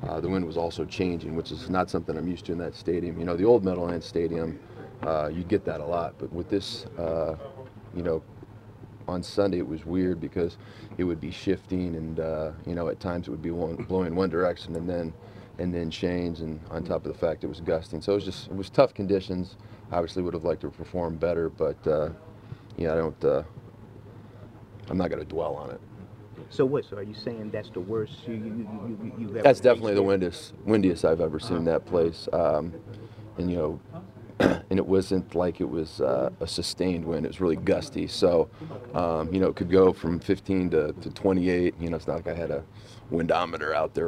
the wind was also changing, which is not something I'm used to in that stadium. You know, the old Meadowlands Stadium, you'd get that a lot, but with this, you know, on Sunday it was weird because it would be shifting, and you know, at times it would be blowing one direction and then change, and on top of the fact it was gusting. So it was tough conditions. Obviously would have liked to perform better, but yeah, I'm not going to dwell on it. So what? So are you saying that's the worst you've ever That's faced definitely the there? windiest I've ever seen that place. And you know, and it wasn't like it was a sustained wind. It was really gusty. So, you know, it could go from 15 to 28. You know, it's not like I had a windometer out there